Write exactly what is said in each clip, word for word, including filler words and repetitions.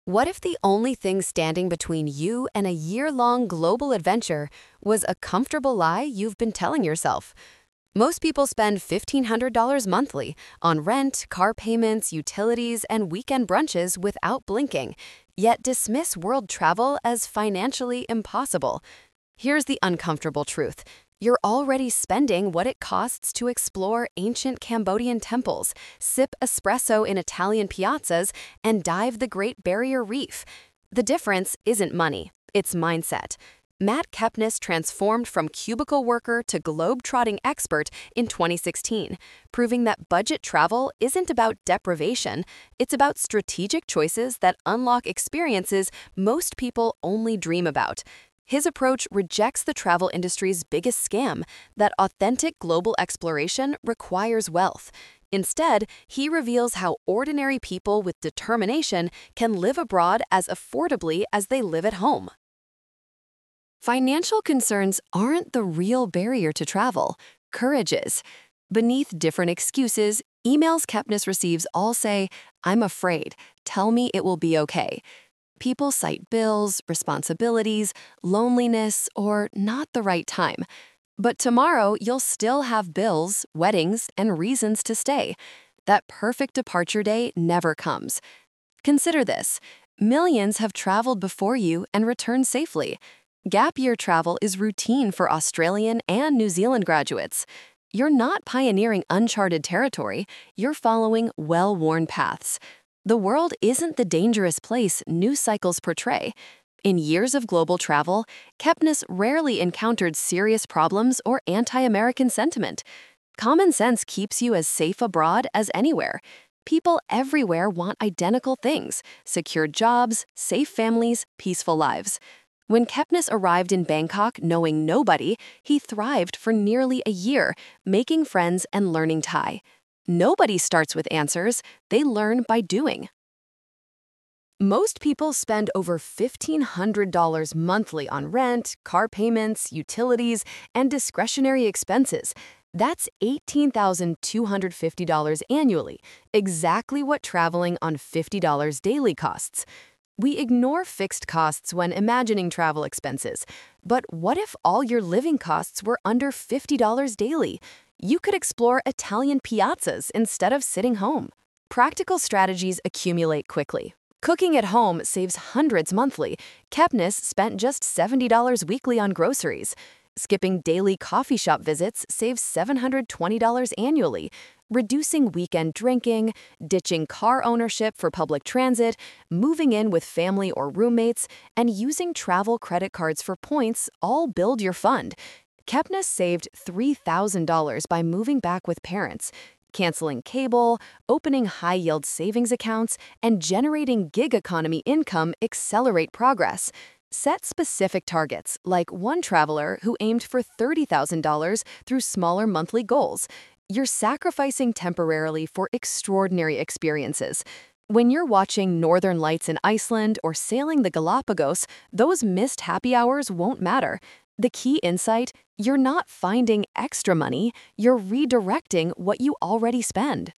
What if the only thing standing between you and a year-long global adventure was a comfortable lie you've been telling yourself? Most people spend fifteen hundred dollars monthly on rent, car payments, utilities, and weekend brunches without blinking, yet dismiss world travel as financially impossible. Here's the uncomfortable truth. You're already spending what it costs to explore ancient Cambodian temples, sip espresso in Italian piazzas, and dive the Great Barrier Reef. The difference isn't money, it's mindset. Matt Kepnes transformed from cubicle worker to globe-trotting expert in twenty sixteen, proving that budget travel isn't about deprivation, it's about strategic choices that unlock experiences most people only dream about. His approach rejects the travel industry's biggest scam, that authentic global exploration requires wealth. Instead, he reveals how ordinary people with determination can live abroad as affordably as they live at home. Financial concerns aren't the real barrier to travel. Courage is. Beneath different excuses, emails Kepnes receives all say, "I'm afraid. Tell me it will be okay." People cite bills, responsibilities, loneliness, or not the right time. But tomorrow, you'll still have bills, weddings, and reasons to stay. That perfect departure day never comes. Consider this. Millions have traveled before you and returned safely. Gap year travel is routine for Australian and New Zealand graduates. You're not pioneering uncharted territory, you're following well-worn paths. The world isn't the dangerous place news cycles portray. In years of global travel, Kepnes rarely encountered serious problems or anti-American sentiment. Common sense keeps you as safe abroad as anywhere. People everywhere want identical things: secure jobs, safe families, peaceful lives. When Kepnes arrived in Bangkok knowing nobody, he thrived for nearly a year, making friends and learning Thai. Nobody starts with answers, they learn by doing. Most people spend over fifteen hundred dollars monthly on rent, car payments, utilities, and discretionary expenses. That's eighteen thousand two hundred fifty dollars annually, exactly what traveling on fifty dollars daily costs. We ignore fixed costs when imagining travel expenses, but what if all your living costs were under fifty dollars daily? You could explore Italian piazzas instead of sitting home. Practical strategies accumulate quickly. Cooking at home saves hundreds monthly. Kepnes spent just seventy dollars weekly on groceries. Skipping daily coffee shop visits saves seven hundred twenty dollars annually. Reducing weekend drinking, ditching car ownership for public transit, moving in with family or roommates, and using travel credit cards for points all build your fund. Kepnes saved three thousand dollars by moving back with parents. Canceling cable, opening high-yield savings accounts, and generating gig economy income accelerate progress. Set specific targets, like one traveler who aimed for thirty thousand dollars through smaller monthly goals. You're sacrificing temporarily for extraordinary experiences. When you're watching Northern Lights in Iceland or sailing the Galapagos, those missed happy hours won't matter. The key insight: you're not finding extra money, you're redirecting what you already spend.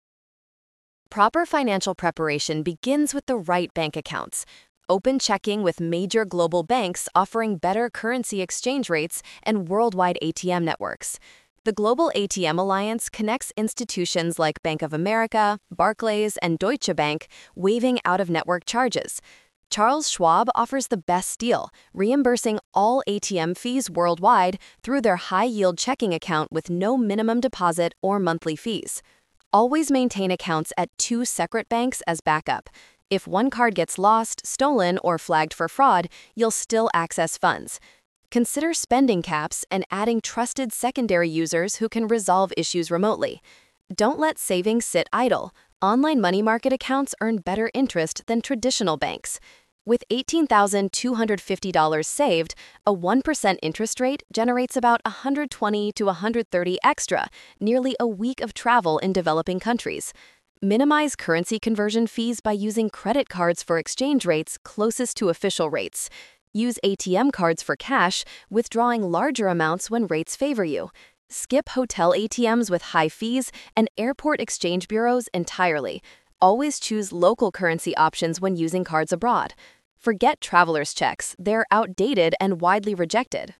Proper financial preparation begins with the right bank accounts. Open checking with major global banks offering better currency exchange rates and worldwide A T M networks. The Global A T M Alliance connects institutions like Bank of America, Barclays, and Deutsche Bank, waiving out-of-network charges. Charles Schwab offers the best deal, reimbursing all A T M fees worldwide through their high-yield checking account with no minimum deposit or monthly fees. Always maintain accounts at two separate banks as backup. If one card gets lost, stolen, or flagged for fraud, you'll still access funds. Consider spending caps and adding trusted secondary users who can resolve issues remotely. Don't let savings sit idle. Online money market accounts earn better interest than traditional banks. With eighteen thousand two hundred fifty dollars saved, a one percent interest rate generates about one hundred twenty to one hundred thirty extra, nearly a week of travel in developing countries. Minimize currency conversion fees by using credit cards for exchange rates closest to official rates. Use A T M cards for cash, withdrawing larger amounts when rates favor you. Skip hotel A T Ms with high fees and airport exchange bureaus entirely. Always choose local currency options when using cards abroad. Forget traveler's checks, they're outdated and widely rejected.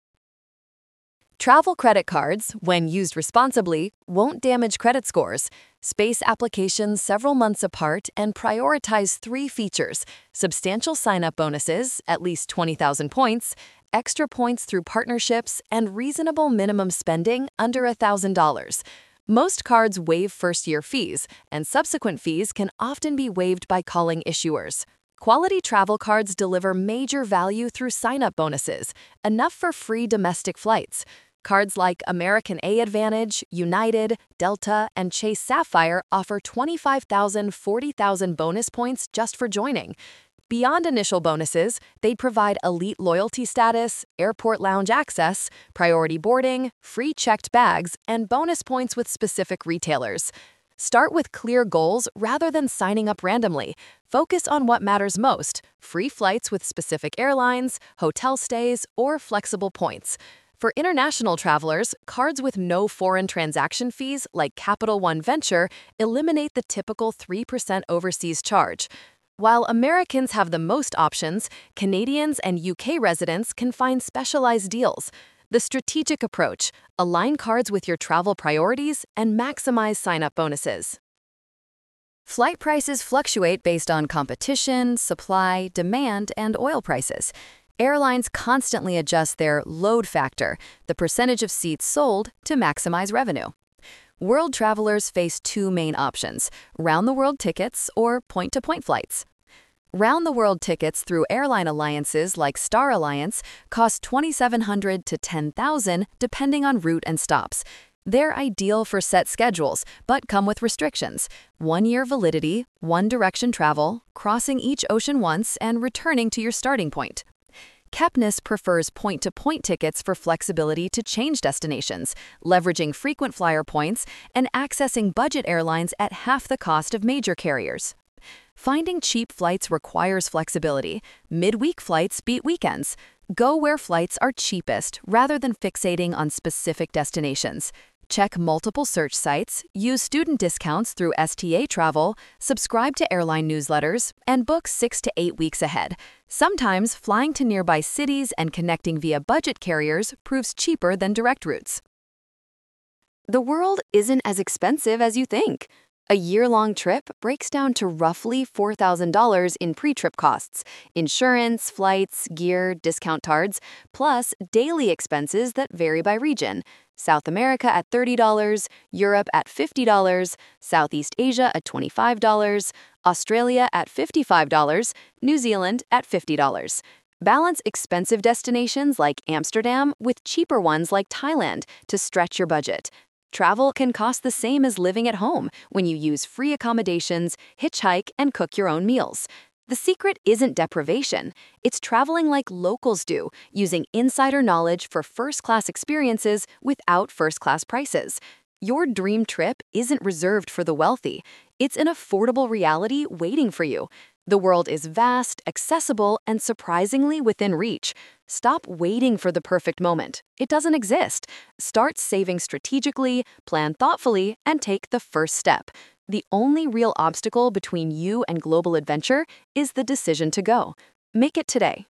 Travel credit cards, when used responsibly, won't damage credit scores. Space applications several months apart and prioritize three features: substantial sign-up bonuses, at least twenty thousand points, extra points through partnerships, and reasonable minimum spending under one thousand dollars. Most cards waive first-year fees, and subsequent fees can often be waived by calling issuers. Quality travel cards deliver major value through sign-up bonuses, enough for free domestic flights. Cards like American A Advantage, United, Delta, and Chase Sapphire offer twenty-five thousand, forty thousand bonus points just for joining. Beyond initial bonuses, they provide elite loyalty status, airport lounge access, priority boarding, free checked bags, and bonus points with specific retailers. Start with clear goals rather than signing up randomly. Focus on what matters most: free flights with specific airlines, hotel stays, or flexible points. For international travelers, cards with no foreign transaction fees like Capital One Venture eliminate the typical three percent overseas charge. While Americans have the most options, Canadians and U K residents can find specialized deals. The strategic approach: align cards with your travel priorities and maximize sign-up bonuses. Flight prices fluctuate based on competition, supply, demand, and oil prices. Airlines constantly adjust their load factor, the percentage of seats sold, to maximize revenue. World travelers face two main options: round-the-world tickets or point-to-point flights. Round-the-world tickets through airline alliances like Star Alliance cost twenty-seven hundred dollars to ten thousand dollars depending on route and stops. They're ideal for set schedules, but come with restrictions: one-year validity, one-direction travel, crossing each ocean once, and returning to your starting point. Kepnes prefers point-to-point tickets for flexibility to change destinations, leveraging frequent flyer points, and accessing budget airlines at half the cost of major carriers. Finding cheap flights requires flexibility. Midweek flights beat weekends. Go where flights are cheapest rather than fixating on specific destinations. Check multiple search sites, use student discounts through S T A Travel, subscribe to airline newsletters, and book six to eight weeks ahead. Sometimes flying to nearby cities and connecting via budget carriers proves cheaper than direct routes. The world isn't as expensive as you think. A year-long trip breaks down to roughly four thousand dollars in pre-trip costs: insurance, flights, gear, discount cards, plus daily expenses that vary by region. South America at thirty dollars, Europe at fifty dollars, Southeast Asia at twenty-five dollars, Australia at fifty-five dollars, New Zealand at fifty dollars. Balance expensive destinations like Amsterdam with cheaper ones like Thailand to stretch your budget. Travel can cost the same as living at home when you use free accommodations, hitchhike, and cook your own meals. The secret isn't deprivation. It's traveling like locals do, using insider knowledge for first-class experiences without first-class prices. Your dream trip isn't reserved for the wealthy. It's an affordable reality waiting for you. The world is vast, accessible, and surprisingly within reach. Stop waiting for the perfect moment. It doesn't exist. Start saving strategically, plan thoughtfully, and take the first step. The only real obstacle between you and global adventure is the decision to go. Make it today.